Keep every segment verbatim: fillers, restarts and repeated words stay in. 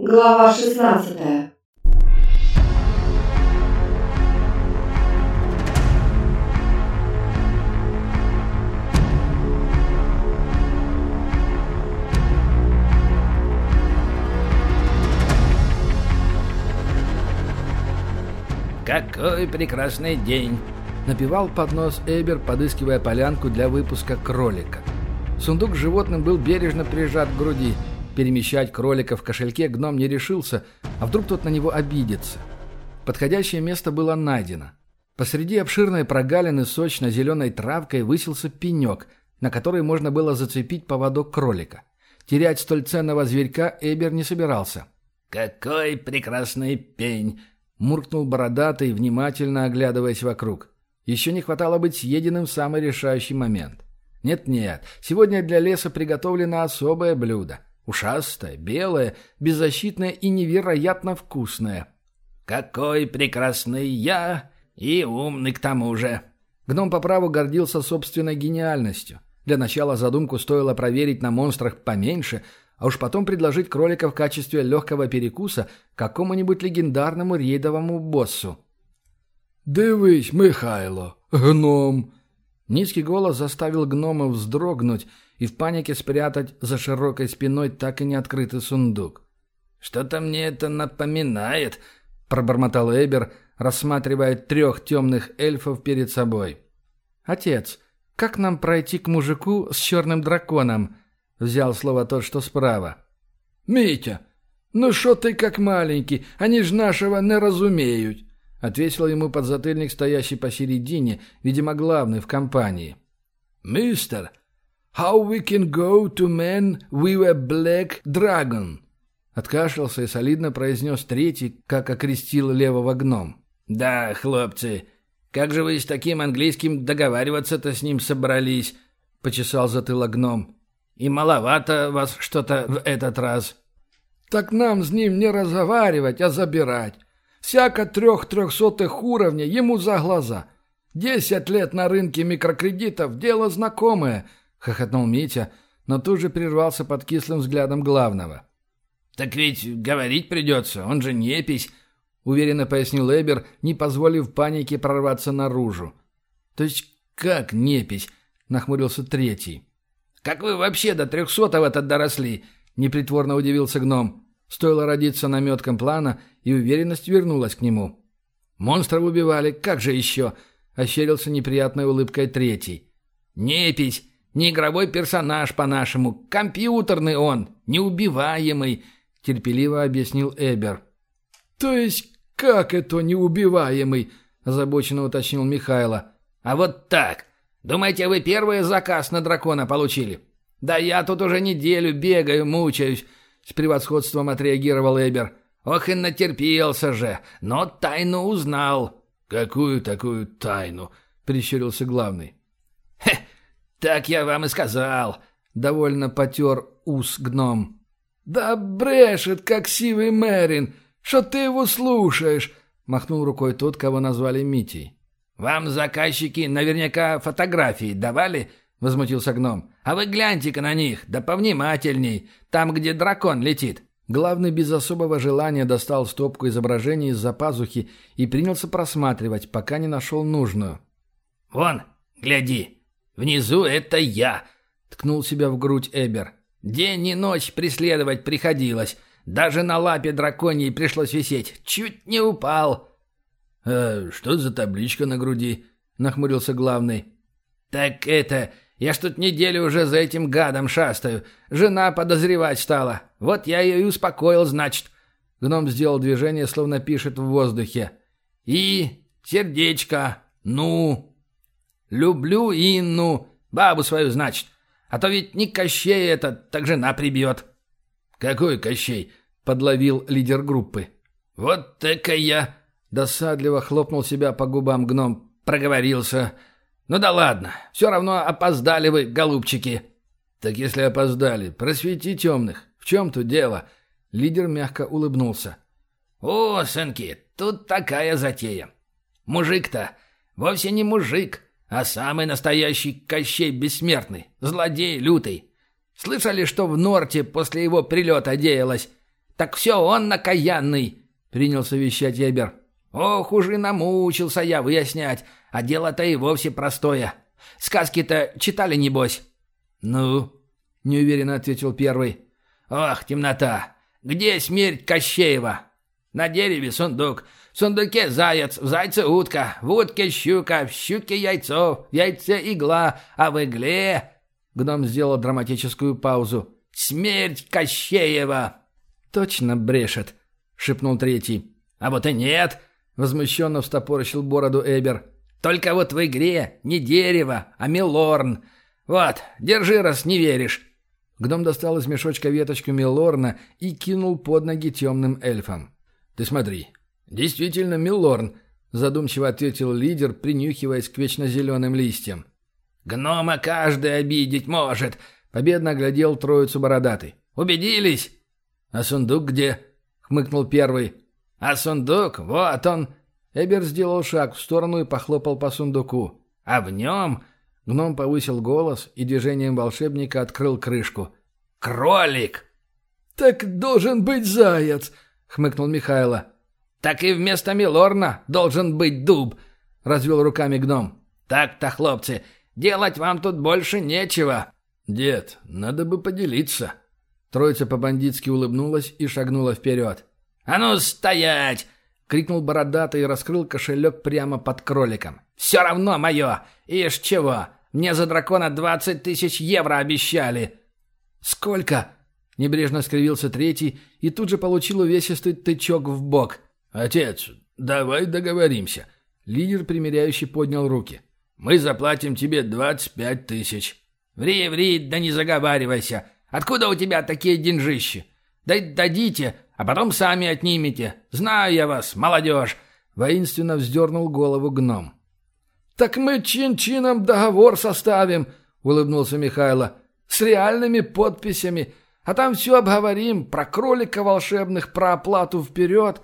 Глава шестнадцатая. «Какой прекрасный день!» — напевал под нос Эбер, подыскивая полянку для выпуска кролика. Сундук с животным был бережно прижат к груди. Перемещать кролика в кошельке гном не решился, а вдруг тот на него обидится. Подходящее место было найдено. Посреди обширной прогалины сочно-зеленой травкой высился пенек, на который можно было зацепить поводок кролика. Терять столь ценного зверька Эбер не собирался. «Какой прекрасный пень!» — муркнул бородатый, внимательно оглядываясь вокруг. Еще не хватало быть съеденным в самый решающий момент. Нет-нет, сегодня для леса приготовлено особое блюдо. Ушастое, белое, беззащитное и невероятно вкусное. «Какой прекрасный я и умный к тому же!» Гном по праву гордился собственной гениальностью. Для начала задумку стоило проверить на монстрах поменьше, а уж потом предложить кролика в качестве легкого перекуса какому-нибудь легендарному рейдовому боссу. «Дивись, Михайло, гном!» Низкий голос заставил гнома вздрогнуть и в панике спрятать за широкой спиной так и не открытый сундук. «Что-то мне это напоминает», — пробормотал Эбер, рассматривая трех темных эльфов перед собой. «Отец, как нам пройти к мужику с черным драконом?» — взял слово тот, что справа. «Митя, ну шо ты как маленький, они ж нашего не разумеют», — ответил ему подзатыльник, стоящий посередине, видимо, главный в компании. «Мистер, how we can go to man with a black dragon?» Откашлялся и солидно произнес третий, как окрестил левого гном. «Да, хлопцы, как же вы с таким английским договариваться-то с ним собрались?» — почесал затылок гном. «И маловато вас что-то в этот раз». «Так нам с ним не разговаривать, а забирать. Всяко трех трехсотых уровня ему за глаза. Десять лет на рынке микрокредитов – дело знакомое», – хохотнул Митя, но тут же прервался под кислым взглядом главного. «Так ведь говорить придется, он же непись», – уверенно пояснил Эбер, не позволив панике прорваться наружу. «То есть как непись?» – нахмурился третий. «Как вы вообще до трехсотого-то доросли?» – непритворно удивился гном. Стоило родиться наметком плана, и уверенность вернулась к нему. «Монстров убивали, как же еще?» – ощерился неприятной улыбкой третий. «Непись, не игровой персонаж по-нашему, компьютерный он, неубиваемый», – терпеливо объяснил Эбер. «То есть как это неубиваемый?» – озабоченно уточнил Михайло. «А вот так. Думаете, вы первый заказ на дракона получили? Да я тут уже неделю бегаю, мучаюсь», – с превосходством отреагировал Эбер. «Ох и натерпелся же, но тайну узнал». «Какую такую тайну?» — прищурился главный. «Хе, так я вам и сказал», — довольно потер ус гном. «Да брешет, как сивый Мерин, что ты его слушаешь», — махнул рукой тот, кого назвали Митей. «Вам заказчики наверняка фотографии давали?» — возмутился гном. «А вы гляньте-ка на них, да повнимательней, там, где дракон летит». Главный без особого желания достал стопку изображений из-за пазухи и принялся просматривать, пока не нашел нужную. «Вон, гляди, внизу это я», — ткнул себя в грудь Эбер. «День и ночь преследовать приходилось, даже на лапе драконьей пришлось висеть, чуть не упал». «А что за табличка на груди?» — нахмурился главный. «Так это... Я ж тут неделю уже за этим гадом шастаю. Жена подозревать стала. Вот я ее и успокоил, значит». Гном сделал движение, словно пишет в воздухе. «И... сердечко. Ну... люблю Инну. Бабу свою, значит. А то ведь не Кощей этот, так жена прибьет». «Какой Кощей?» — подловил лидер группы. «Вот так я...» — досадливо хлопнул себя по губам гном. «Проговорился. Ну да ладно, все равно опоздали вы, голубчики». «Так если опоздали, просвети темных. В чем тут дело?» Лидер мягко улыбнулся. «О, сынки, тут такая затея. Мужик-то вовсе не мужик, а самый настоящий Кощей Бессмертный, злодей лютый. Слышали, что в Норте после его прилета деялось? Так все он накаянный!» — принялся вещать Эбер. «Ох уж и намучился я выяснять, а дело-то и вовсе простое. Сказки-то читали, небось?» «Ну?» — неуверенно ответил первый. «Ох, темнота! Где смерть Кощеева? На дереве сундук, в сундуке заяц, в зайце утка, в утке щука, в щуке яйцо, в яйце игла, а в игле...» Гном сделал драматическую паузу. «Смерть Кощеева!» «Точно брешет!» — шепнул третий. «А вот и нет!» — возмущенно встопорщил бороду Эбер. «Только вот в игре не дерево, а милорн. Вот, держи, раз не веришь». Гном достал из мешочка веточку милорна и кинул под ноги темным эльфам. «Ты смотри, действительно милорн», — задумчиво ответил лидер, принюхиваясь к вечно зеленым листьям. «Гнома каждый обидеть может», — победно оглядел троицу бородатый. «Убедились?» «А сундук где?» — хмыкнул первый. «А сундук, вот он!» Эбер сделал шаг в сторону и похлопал по сундуку. «А в нем...» Гном повысил голос и движением волшебника открыл крышку. «Кролик!» «Так должен быть заяц!» — хмыкнул Михайло. «Так и вместо милорна должен быть дуб!» — развел руками гном. «Так-то, хлопцы, делать вам тут больше нечего!» «Дед, надо бы поделиться!» Троица по-бандитски улыбнулась и шагнула вперед. «А ну стоять!» — крикнул бородатый и раскрыл кошелек прямо под кроликом. «Все равно мое! Ишь чего! Мне за дракона двадцать тысяч евро обещали!» «Сколько?» — небрежно скривился третий и тут же получил увесистый тычок в бок. «Отец, давай договоримся!» Лидер примиряющий поднял руки. «Мы заплатим тебе двадцать пять тысяч!» «Ври, ври, да не заговаривайся! Откуда у тебя такие деньжищи? Да дадите, а потом сами отнимете. Знаю я вас, молодежь!» Воинственно вздернул голову гном. «Так мы чин-чином договор составим», — улыбнулся Михайло. «С реальными подписями. А там все обговорим. Про кролика волшебных, про оплату вперед».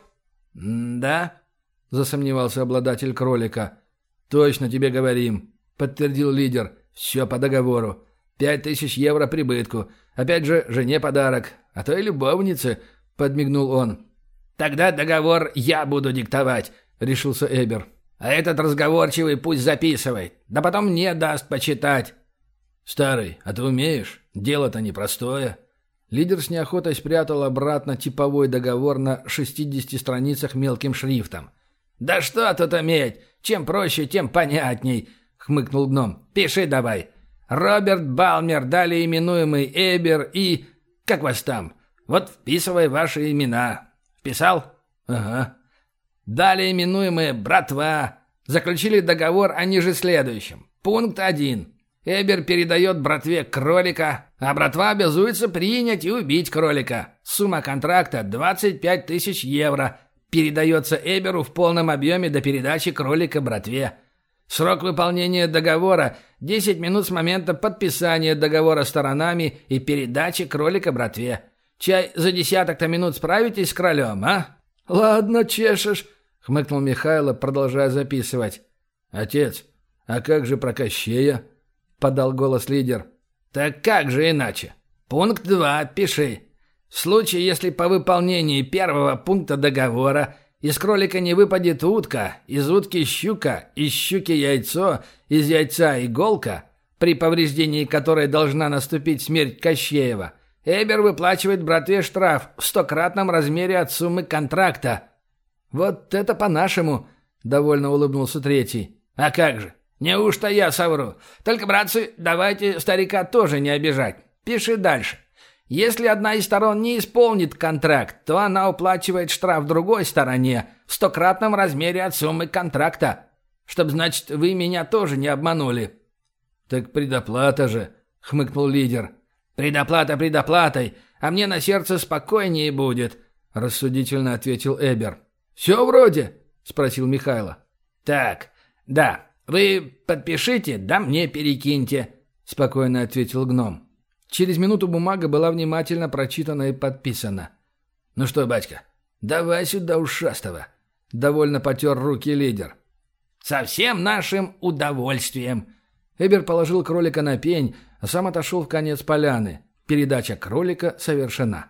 «Да?» — засомневался обладатель кролика. «Точно тебе говорим», — подтвердил лидер. «Все по договору. Пять тысяч евро прибытку. Опять же, жене подарок. А то и любовнице», — подмигнул он. «Тогда договор я буду диктовать», — решился Эбер. «А этот разговорчивый пусть записывает. Да потом мне даст почитать». «Старый, а ты умеешь? Дело-то непростое». Лидер с неохотой спрятал обратно типовой договор на шестидесяти страницах мелким шрифтом. «Да что тут уметь? Чем проще, тем понятней», — хмыкнул гном. «Пиши давай. Роберт Балмер, далее именуемый Эбер и... Как вас там? Вот вписывай ваши имена. Вписал? Ага. Далее именуемые братва. Заключили договор о ниже следующем. Пункт один. Эбер передает братве кролика, а братва обязуется принять и убить кролика. Сумма контракта двадцать пять тысяч евро. Передается Эберу в полном объеме до передачи кролика братве. Срок выполнения договора – десять минут с момента подписания договора сторонами и передачи кролика братве. Чай за десяток-то минут справитесь с кролем, а?» «Ладно, чешешь», — хмыкнул Михайло, продолжая записывать. «Отец, а как же про Кощея?» — подал голос лидер. «Так как же иначе? Пункт два, пиши. В случае, если по выполнении первого пункта договора из кролика не выпадет утка, из утки щука, из щуки яйцо, из яйца иголка, при повреждении которой должна наступить смерть Кощеева, Эбер выплачивает братве штраф в стократном размере от суммы контракта». «Вот это по-нашему», — довольно улыбнулся третий. «А как же? Неужто я совру? Только, братцы, давайте старика тоже не обижать. Пиши дальше. Если одна из сторон не исполнит контракт, то она уплачивает штраф другой стороне в стократном размере от суммы контракта. Чтоб, значит, вы меня тоже не обманули». «Так предоплата же», — хмыкнул лидер. «Предоплата предоплатой, а мне на сердце спокойнее будет», — рассудительно ответил Эбер. «Все вроде?» — спросил Михайло. «Так, да, вы подпишите, да мне перекиньте», — спокойно ответил гном. Через минуту бумага была внимательно прочитана и подписана. «Ну что, батька, давай сюда ушастого», — довольно потер руки лидер. «Со всем нашим удовольствием». Эбер положил кролика на пень, а сам отошел в конец поляны. Передача кролика совершена.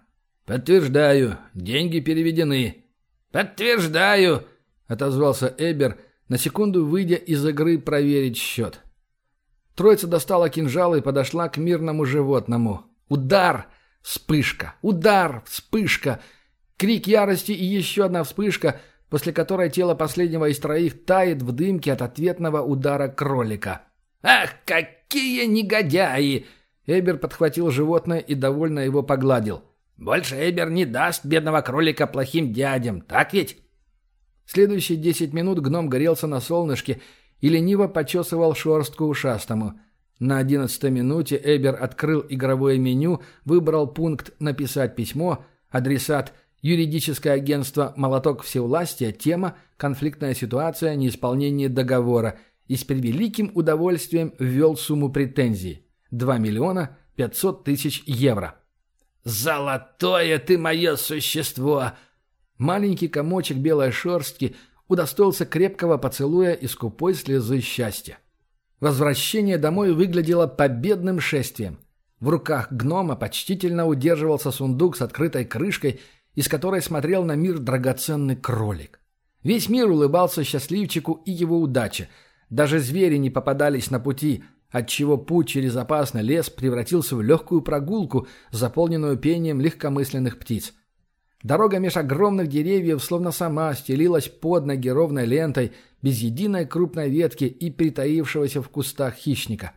«Подтверждаю, деньги переведены». «Подтверждаю», — отозвался Эбер, на секунду выйдя из игры проверить счет. Троица достала кинжалы и подошла к мирному животному. Удар! Вспышка! Удар! Вспышка! Крик ярости и еще одна вспышка, после которой тело последнего из троих тает в дымке от ответного удара кролика. «Ах, какие негодяи!» Эбер подхватил животное и довольно его погладил. «Больше Эбер не даст бедного кролика плохим дядям, так ведь?» Следующие десять минут гном горелся на солнышке и лениво почесывал шерстку ушастому. На одиннадцатой минуте Эбер открыл игровое меню, выбрал пункт «Написать письмо», адресат «Юридическое агентство «Молоток всевластия», тема «Конфликтная ситуация, неисполнение договора» и с превеликим удовольствием ввел сумму претензий – два миллиона пятьсот тысяч евро. «Золотое ты мое существо!» Маленький комочек белой шерстки удостоился крепкого поцелуя и скупой слезы счастья. Возвращение домой выглядело победным шествием. В руках гнома почтительно удерживался сундук с открытой крышкой, из которой смотрел на мир драгоценный кролик. Весь мир улыбался счастливчику и его удаче. Даже звери не попадались на пути, отчего путь через опасный лес превратился в легкую прогулку, заполненную пением легкомысленных птиц. Дорога меж огромных деревьев словно сама стелилась под ноги ровной лентой, без единой крупной ветки и притаившегося в кустах хищника.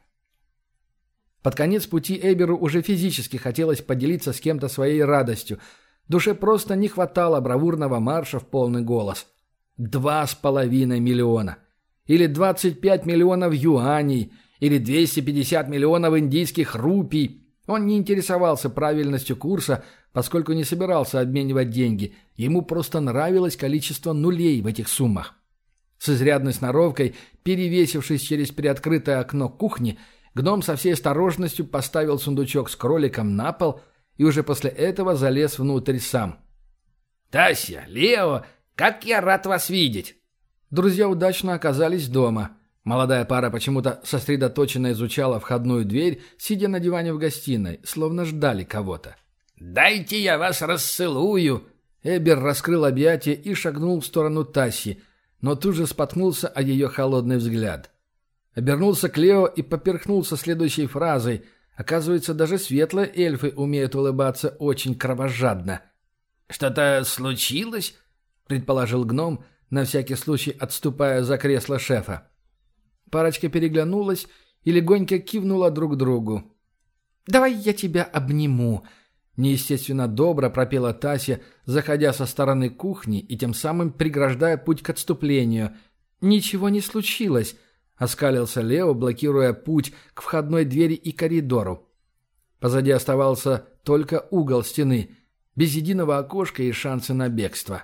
Под конец пути Эберу уже физически хотелось поделиться с кем-то своей радостью. Душе просто не хватало бравурного марша в полный голос. Два с половиной миллиона. Или двадцать пять миллионов юаней. Или двести пятьдесят миллионов индийских рупий. Он не интересовался правильностью курса, поскольку не собирался обменивать деньги. Ему просто нравилось количество нулей в этих суммах. С изрядной сноровкой, перевесившись через приоткрытое окно кухни, гном со всей осторожностью поставил сундучок с кроликом на пол и уже после этого залез внутрь сам. «Тася, Лео, как я рад вас видеть!» Друзья удачно оказались дома. Молодая пара почему-то сосредоточенно изучала входную дверь, сидя на диване в гостиной, словно ждали кого-то. «Дайте я вас расцелую!» Эбер раскрыл объятия и шагнул в сторону Таси, но тут же споткнулся о ее холодный взгляд. Обернулся к Лео и поперхнулся следующей фразой. Оказывается, даже светлые эльфы умеют улыбаться очень кровожадно. «Что-то случилось?» — предположил гном, на всякий случай отступая за кресло шефа. Парочка переглянулась и легонько кивнула друг другу. «Давай я тебя обниму», — неестественно добро пропела Тася, заходя со стороны кухни и тем самым преграждая путь к отступлению. «Ничего не случилось», — оскалился Лео, блокируя путь к входной двери и коридору. Позади оставался только угол стены, без единого окошка и шанса на бегство.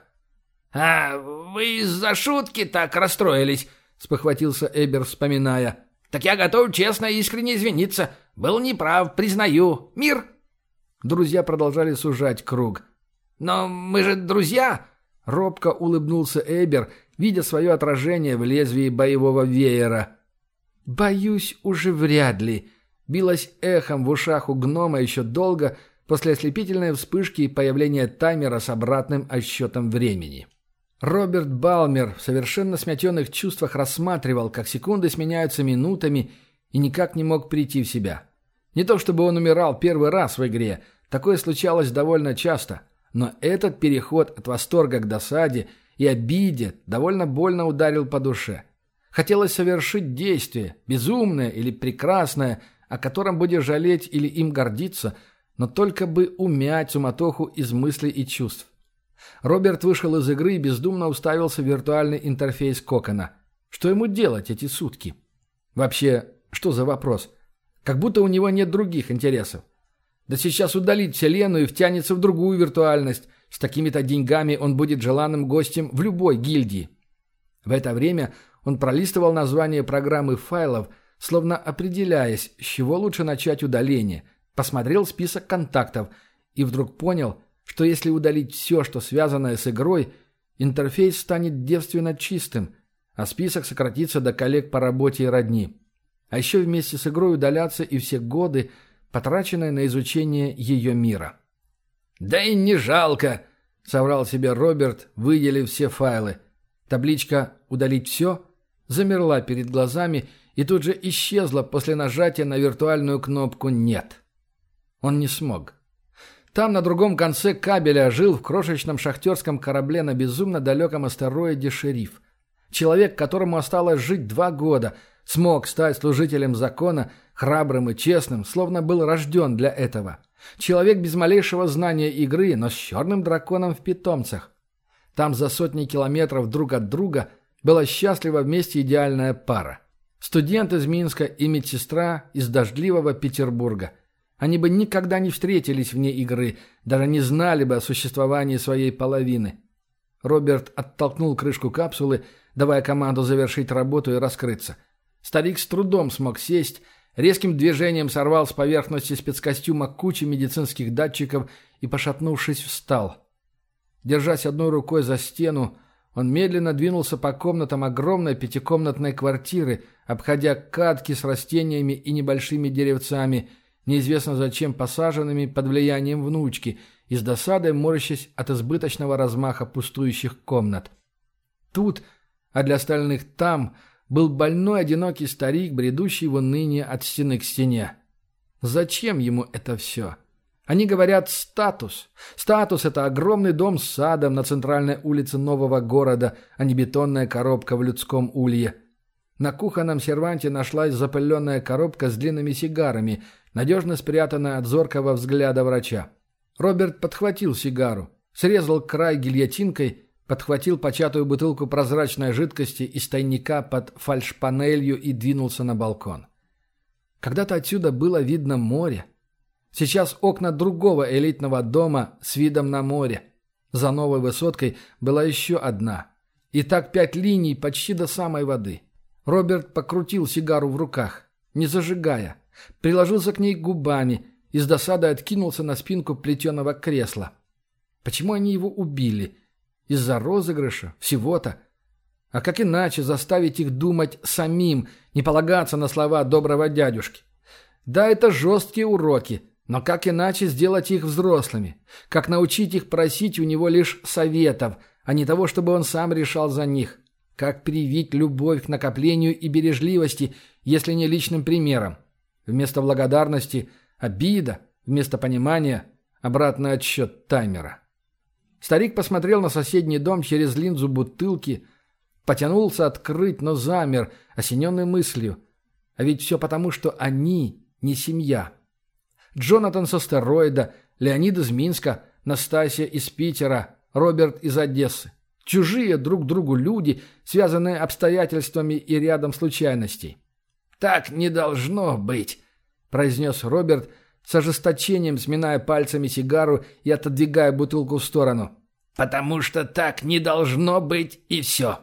«А вы из-за шутки так расстроились?» — спохватился Эбер, вспоминая. «Так я готов честно и искренне извиниться. Был неправ, признаю. Мир!» Друзья продолжали сужать круг. «Но мы же друзья!» — робко улыбнулся Эбер, видя свое отражение в лезвии боевого веера. «Боюсь, уже вряд ли», — билось эхом в ушах у гнома еще долго после ослепительной вспышки и появления таймера с обратным отсчетом времени. Роберт Балмер в совершенно смятенных чувствах рассматривал, как секунды сменяются минутами, и никак не мог прийти в себя. Не то чтобы он умирал первый раз в игре, такое случалось довольно часто, но этот переход от восторга к досаде и обиде довольно больно ударил по душе. Хотелось совершить действие, безумное или прекрасное, о котором будешь жалеть или им гордиться, но только бы умять суматоху из мыслей и чувств. Роберт вышел из игры и бездумно уставился в виртуальный интерфейс Кокона. Что ему делать эти сутки? Вообще, что за вопрос? Как будто у него нет других интересов. Да сейчас удалит вселенную и втянется в другую виртуальность. С такими-то деньгами он будет желанным гостем в любой гильдии. В это время он пролистывал название программы файлов, словно определяясь, с чего лучше начать удаление. Посмотрел список контактов и вдруг понял, что если удалить все, что связано с игрой, интерфейс станет девственно чистым, а список сократится до коллег по работе и родни. А еще вместе с игрой удалятся и все годы, потраченные на изучение ее мира. «Да и не жалко», — соврал себе Роберт, выделив все файлы. Табличка «Удалить все» замерла перед глазами и тут же исчезла после нажатия на виртуальную кнопку «Нет». Он не смог. Там, на другом конце кабеля, жил в крошечном шахтерском корабле на безумно далеком астероиде шериф. Человек, которому осталось жить два года, смог стать служителем закона, храбрым и честным, словно был рожден для этого. Человек без малейшего знания игры, но с черным драконом в питомцах. Там за сотни километров друг от друга была счастлива вместе идеальная пара. Студент из Минска и медсестра из дождливого Петербурга. Они бы никогда не встретились вне игры, даже не знали бы о существовании своей половины. Роберт оттолкнул крышку капсулы, давая команду завершить работу и раскрыться. Старик с трудом смог сесть, резким движением сорвал с поверхности спецкостюма кучу медицинских датчиков и, пошатнувшись, встал. Держась одной рукой за стену, он медленно двинулся по комнатам огромной пятикомнатной квартиры, обходя катки с растениями и небольшими деревцами, неизвестно зачем посаженными под влиянием внучки, и с досадой морщась от избыточного размаха пустующих комнат. Тут, а для остальных там, был больной одинокий старик, бредущий в уныние от стены к стене. Зачем ему это все? Они говорят «статус». Статус – это огромный дом с садом на центральной улице нового города, а не бетонная коробка в людском улье. На кухонном серванте нашлась запыленная коробка с длинными сигарами, надежно спрятанная от зоркого взгляда врача. Роберт подхватил сигару, срезал край гильотинкой, подхватил початую бутылку прозрачной жидкости из тайника под фальшпанелью и двинулся на балкон. Когда-то отсюда было видно море. Сейчас окна другого элитного дома с видом на море. За новой высоткой была еще одна. И так пять линий почти до самой воды. Роберт покрутил сигару в руках, не зажигая, приложился к ней губами и с досадой откинулся на спинку плетеного кресла. Почему они его убили? Из-за розыгрыша? Всего-то? А как иначе заставить их думать самим, не полагаться на слова доброго дядюшки? Да, это жесткие уроки, но как иначе сделать их взрослыми? Как научить их просить у него лишь советов, а не того, чтобы он сам решал за них? Как привить любовь к накоплению и бережливости, если не личным примером? Вместо благодарности – обида, вместо понимания – обратный отсчет таймера. Старик посмотрел на соседний дом через линзу бутылки, потянулся открыть, но замер, осененный мыслью. А ведь все потому, что они не семья. Джонатан с астероида, Леонид из Минска, Настасья из Питера, Роберт из Одессы. Чужие друг другу люди, связанные обстоятельствами и рядом случайностей. «Так не должно быть», – произнес Роберт, с ожесточением сминая пальцами сигару и отодвигая бутылку в сторону. «Потому что так не должно быть, и все».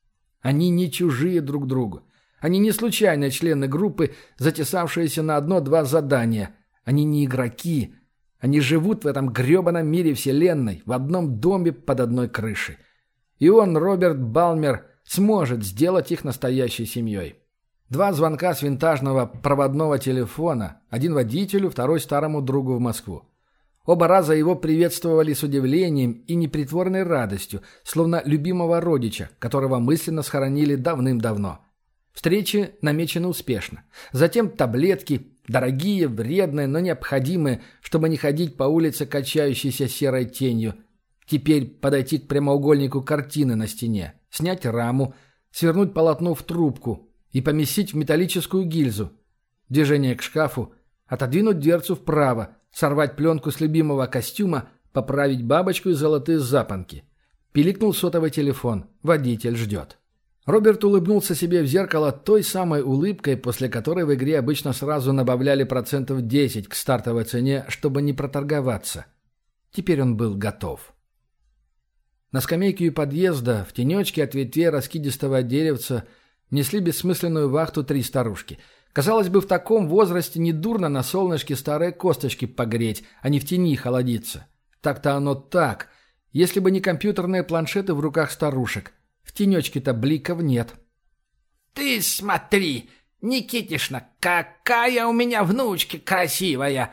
Они не чужие друг другу. Они не случайные члены группы, затесавшиеся на одно-два задания. Они не игроки. Они живут в этом гребаном мире вселенной, в одном доме под одной крышей. И он, Роберт Балмер, сможет сделать их настоящей семьей. Два звонка с винтажного проводного телефона, один водителю, второй старому другу в Москву. Оба раза его приветствовали с удивлением и непритворной радостью, словно любимого родича, которого мысленно схоронили давным-давно. Встречи намечены успешно. Затем таблетки, дорогие, вредные, но необходимые, чтобы не ходить по улице, качающейся серой тенью. Теперь подойти к прямоугольнику картины на стене, снять раму, свернуть полотно в трубку и поместить в металлическую гильзу. Движение к шкафу, отодвинуть дверцу вправо, сорвать пленку с любимого костюма, поправить бабочку и золотые запонки. Пиликнул сотовый телефон. Водитель ждет. Роберт улыбнулся себе в зеркало той самой улыбкой, после которой в игре обычно сразу набавляли процентов десять к стартовой цене, чтобы не проторговаться. Теперь он был готов. На скамейке у подъезда, в тенечке от ветвей раскидистого деревца, несли бессмысленную вахту три старушки. Казалось бы, в таком возрасте недурно на солнышке старые косточки погреть, а не в тени холодиться. Так-то оно так, если бы не компьютерные планшеты в руках старушек. В тенечке-то бликов нет. «Ты смотри, Никитишна, какая у меня внучка красивая!»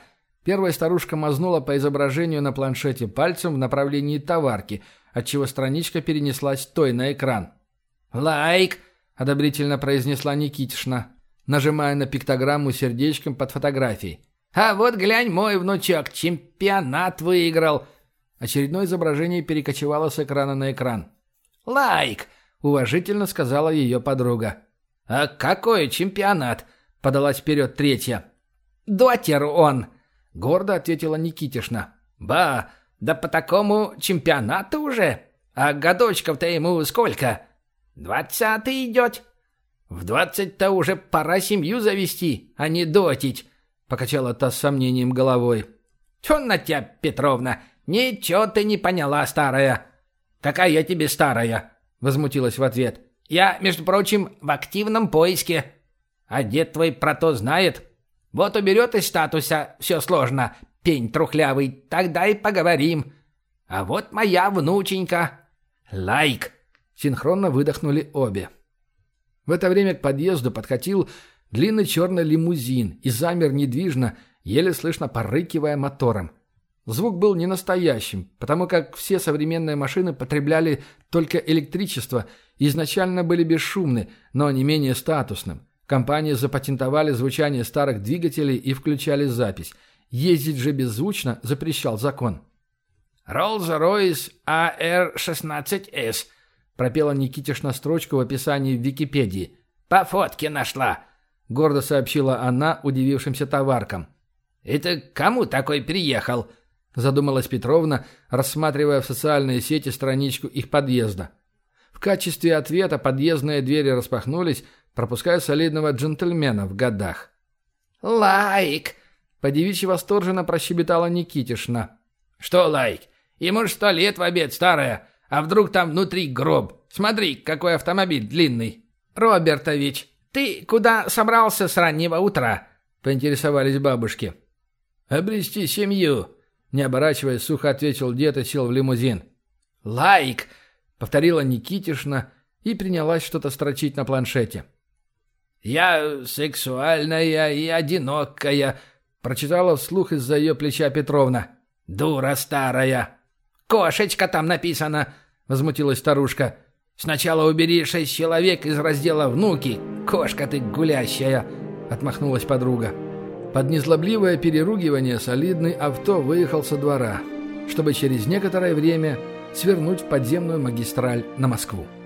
Первая старушка мазнула по изображению на планшете пальцем в направлении товарки, отчего страничка перенеслась той на экран. «Лайк!» – одобрительно произнесла Никитишна, нажимая на пиктограмму сердечком под фотографией. «А вот глянь, мой внучок чемпионат выиграл!» Очередное изображение перекочевало с экрана на экран. «Лайк!» – уважительно сказала ее подруга. «А какой чемпионат?» – подалась вперед третья. «Дотер он!» – гордо ответила Никитишна. «Ба, да по такому чемпионату уже? А годочков-то ему сколько?» «Двадцатый идет». «В двадцать-то уже пора семью завести, а не дотить», – покачала та с сомнением головой. «Чё на тебя, Петровна? Ничего ты не поняла, старая». «Какая я тебе старая?» – возмутилась в ответ. «Я, между прочим, в активном поиске. А дед твой про то знает. Вот уберет из статуса все сложно, пень трухлявый, тогда и поговорим. А вот моя внученька. Лайк!» Синхронно выдохнули обе. В это время к подъезду подкатил длинный черный лимузин и замер недвижно, еле слышно порыкивая мотором. Звук был не настоящим, потому как все современные машины потребляли только электричество и изначально были бесшумны, но не менее статусным. Компании запатентовали звучание старых двигателей и включали запись. Ездить же беззвучно запрещал закон. «Rolls-Royce А Р шестнадцать эс», — пропела Никитишна строчку в описании в Википедии. «По фотке нашла», — гордо сообщила она удивившимся товаркам. «Это кому такой приехал?» — задумалась Петровна, рассматривая в социальные сети страничку их подъезда. В качестве ответа подъездные двери распахнулись, пропуская солидного джентльмена в годах. «Лайк!» — по-девичьи восторженно прощебетала Никитишна. «Что лайк? Ему ж сто лет в обед, старая. А вдруг там внутри гроб? Смотри, какой автомобиль длинный!» «Робертович, ты куда собрался с раннего утра?» — поинтересовались бабушки. «Обрести семью!» — не оборачиваясь, сухо ответил дед и сел в лимузин. «Лайк!» — повторила Никитишна и принялась что-то строчить на планшете. «Я сексуальная и одинокая», — прочитала вслух из-за ее плеча Петровна. «Дура старая!» «Кошечка там написано», — возмутилась старушка. «Сначала убери шесть человек из раздела «Внуки». Кошка ты гулящая», — отмахнулась подруга. Под незлобливое переругивание солидный авто выехал со двора, чтобы через некоторое время свернуть в подземную магистраль на Москву.